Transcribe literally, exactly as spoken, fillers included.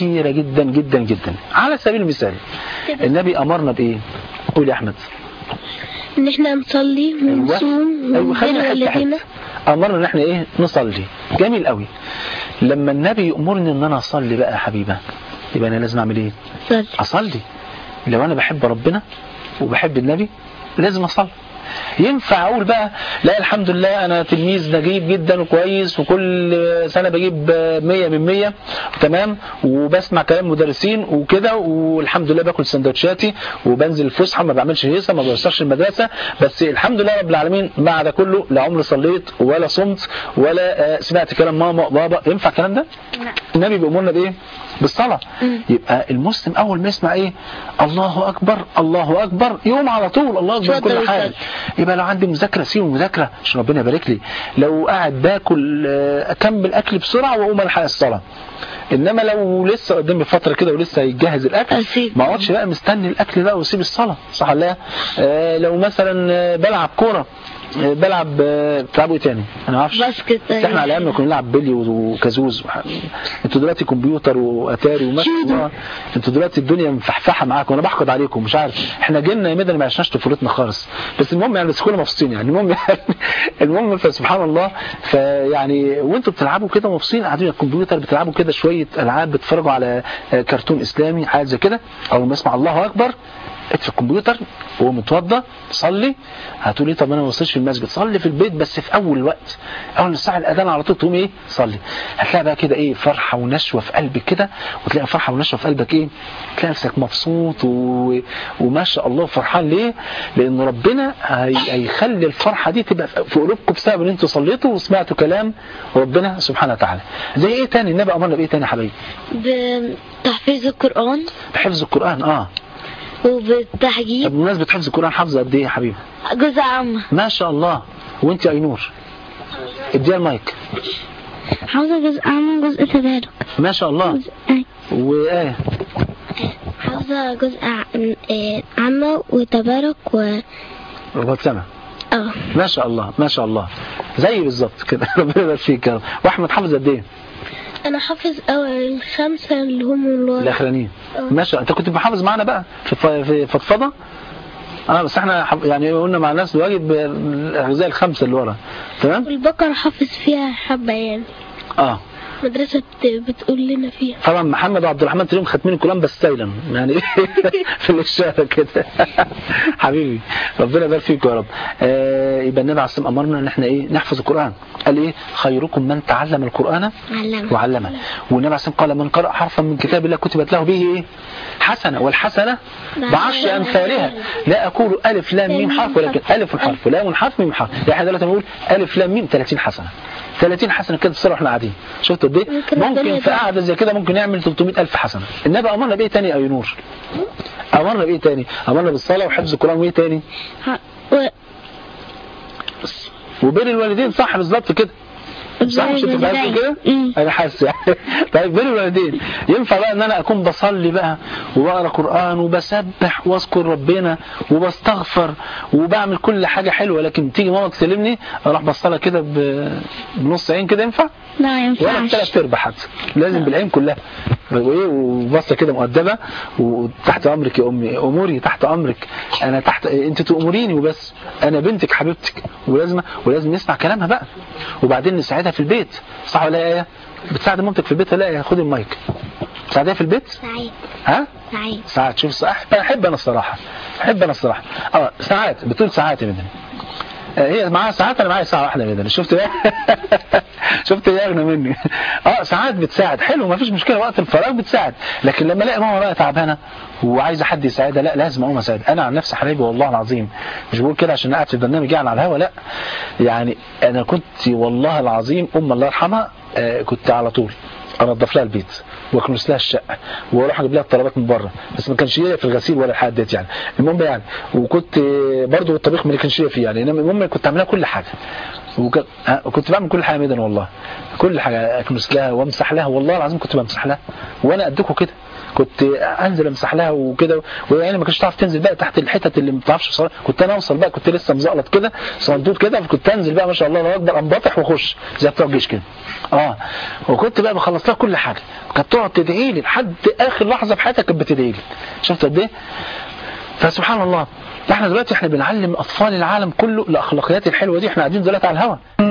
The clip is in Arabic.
كثيرة جدا جدا جدا. على سبيل المثال النبي أمرنا بإيه؟ قول يا أحمد. ان احنا نصلي ونصوم ونبر والدينا. أمرنا ان احنا ايه؟ نصلي. جميل قوي. لما النبي يأمرني ان انا اصلي بقى يا حبيبة، يبقى انا لازم اعمل ايه؟ صلي. اصلي. لو انا بحب ربنا وبحب النبي لازم اصلي. ينفع اقول بقى لا الحمد لله انا تلميذ نجيب جدا وكويس وكل سنة بجيب مية من مية تمام وبسمع كلام مدرسين وكده والحمد لله باكل سندوتشاتي وبنزل الفسحه ما بعملش هيصه ما بوصلش المدرسة، بس الحمد لله رب العالمين بعد كله لا عمري صليت ولا صمت ولا سمعت كلام ماما وبابا. ينفع الكلام ده؟ لا. النبي بيأمرنا بايه؟ بالصلاة. يبقى المسلم اول ما يسمع ايه؟ الله اكبر الله اكبر يقوم على طول الله اكبر كل حاجه. يبقى لو عندي مذاكره سيب المذاكره عشان ربنا يبارك لي، لو قاعد باكل اكمل اكل بسرعه واقوم الحق الصلاه. انما لو لسه قدامي فتره كده ولسه هيجهز الاكل ما اقعدش بقى مستني الاكل ده واسيب الصلاه، صح ولا لا؟ آه لو مثلا بلعب كوره بلعب بتلعبوا ايه تاني؟ انا ما اعرفش. باسكت. بس احنا على ايامنا كنا نلعب بلي وكازوز. انتوا دلوقتي كمبيوتر واتاري وما شاء الله انتوا دلوقتي الدنيا مفحفحه معاكم وانا بحقد عليكم مش عارف. احنا جيلنا يا ميدان ما عشناش طفولتنا خالص. بس المهم يعني بس كلنا مبسوطين يعني المهم يعني المهم فسبحان الله فيعني وانتوا بتلعبوا كده مبسوطين قاعدين على الكمبيوتر بتلعبوا كده شويه العاب بتتفرجوا على كرتون اسلامي حاجه زي كده اول ما اسمع الله اكبر في الكمبيوتر وهو متوضى صلي. هتقولي طب انا ما وصلش في المسجد صلي في البيت بس في اول الوقت اول الساعه الاذان على طول تقوم ايه صلي. هتلاقي بقى كده ايه فرحه ونشوه في قلبك كده وتلاقي فرحه ونشوه في قلبك ايه تلاقي نفسك مبسوط و... وما شاء الله فرحان. ليه؟ لان ربنا هي... هيخلي الفرحه دي تبقى في قلوبكم بسبب ان انتوا صليتوا وسمعتوا كلام ربنا سبحانه وتعالى. زي ايه تاني؟ النبي امرنا بايه تاني يا حبايبي؟ بتحفيظ القران. بحفظ القران اه وبالتحجيب. طب بمناسبة حفظ القرآن حافظة قد ايه يا حبيبي؟ جزء عامة. ما شاء الله. وانت يا اينور؟ اديها المايك. حافظة جزء عامة جزء تبارك. ما شاء الله. وآية؟ حافظة جزء عامة وتبارك و وبتسمع. اه ما شاء الله ما شاء الله زي بالظبط كده ربنا يبارك فيك يا رب. واحمد حافظ قد ايه؟ انا حافظ اول خمسة اللي هم الاخرانيين. ما شاء الله. انت كنت بحافظ معنا بقى في في فضفضه؟ اه بس احنا يعني قلنا مع الناس الواجب الاجزاء الخمسه اللي ورا تمام. البقره حافظ فيها حبه يعني اه مدرسه بتقول لنا فيها. طبعا محمد وعبد الرحمن تلاقيهم ختمين الكلام بس سايلا يعني في الاشاره كده حبيبي ربنا يبارك فيك يا رب. آه يبقى النبي عليه الصلاه والسلام امرنا ان احنا ايه نحفظ القران. قال ايه خيركم من تعلم القران علمه وعلمه. والنبي عليه الصلاه والسلام قال من قرأ حرفا من كتاب الله كتبت له به ايه حسنه والحسنه بعشر امثالها. لا اقول الف لام ميم حرف ولكن الف حرف ولام حرف ميم حرف. يعني احنا دلوقتي بنقول الف لام ميم ثلاثين حسنه ثلاثين حسنه كده تصير احنا قاعدين. شفت قد ايه؟ ممكن في قعده زي كده ممكن نعمل ثلاثمية ألف حسنه. النبي امرنا بايه تاني يا نور؟ امرنا بايه تاني؟ امرنا بالصلاه وحفظ القران وايه تاني؟ و... وبين الوالدين صح بالظبط كده. صح مش انت فاهم كده؟ انا حاسس يعني. طيب بين الوالدين ينفع بقى ان انا اكون بصلي بقى وبقرا قران وبسبح واذكر ربنا وبستغفر وبعمل كل حاجه حلوه لكن تيجي ماما تكلمني اروح بصلها كده بنص عين كده ينفع؟ لا ينفعش. ولا ثلاث ارباع حتى لازم بالعين كلها وايه وبصه كده مؤدبه وتحت امرك يا امي اموري تحت امرك انا تحت انت تؤمريني وبس انا بنتك حبيبتك ولازم ولازم نسمع كلامها بقى وبعدين نساعدها في البيت. صح ولا ايه؟ بتساعد مامتك في البيت ولا ايه؟ خد المايك. بتساعدها في البيت؟ ساعات. ها؟ ساعات. ساعات. شوف صح احب انا الصراحه احب انا الصراحه اه ساعات بتقول ساعات يا مدني. هي معاها ساعات انا معايا ساعه واحده مدني. شفت ايه؟ شفت ايه اغنى مني؟ اه ساعات بتساعد حلو ما فيش مشكله وقت الفراغ بتساعد لكن لما الاقي ماما بقى تعبانه وعايزه حد يساعدها لا لازم اقوم اساعد. انا عن نفسي حبيبي والله العظيم مش بقول كده عشان قاعد في البرنامج يعني على الهوا لا يعني انا كنت والله العظيم ام الله يرحمها آه كنت على طول انضف لها البيت واكنس لها الشقه واروح اجيب لها الطلبات من بره بس ما كانش ليا في الغسيل ولا الحاجات ديت يعني المهم يعني وكنت برضو الطبيخ ما كانش ليا فيه يعني المهم كنت اعمل لها كل حاجه وك... وكنت بعمل كل حاجه ميدان والله، كل حاجه اكنس لها وامسح لها، والله العظيم كنت بمسح لها وانا قدكم كده، كنت انزل امسح لها وكده، ويعني ما كنتش تعرف تنزل بقى تحت الحتت اللي ما بتعرفش بصراحه، كنت انا اوصل بقى، كنت لسه مزقلط كده صندوق كده، فكنت انزل بقى ما شاء الله الله اكبر انبطح واخش زي بتوع الجيش كده. اه وكنت بقى بخلص لها كل حاجه، كانت تقعد تدعي لي لحد اخر لحظه في حياتها، كانت بتدعي لي. شفت قد ايه؟ فسبحان الله احنا دلوقتي احنا بنعلم اطفال العالم كله الاخلاقيات الحلوه دي، احنا قاعدين دلوقتي على الهوا.